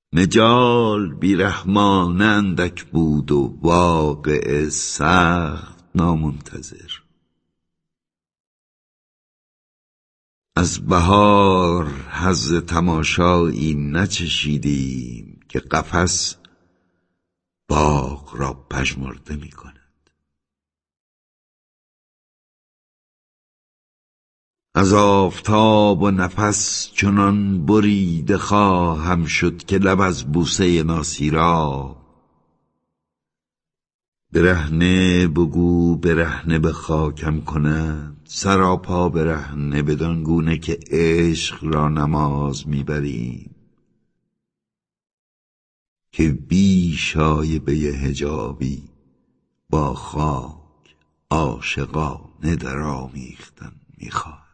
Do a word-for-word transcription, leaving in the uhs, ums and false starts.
مجال بیرحمانه اندک بود و واقعه سخت نامنتظر. از بهار حظ تماشایی نچشیدیم که قفس باغ را پژمرده می کند. از آفتاب و نفس چنان بریده خواهم شد که لب از بوسه ناسیرا. برهنه بگو برهنه به خاکم کند، سراپا برهنه بدان گونه که عشق را نماز میبریم که بی شایبه حجابی با خاک عاشقانه در آمیختن میخواد.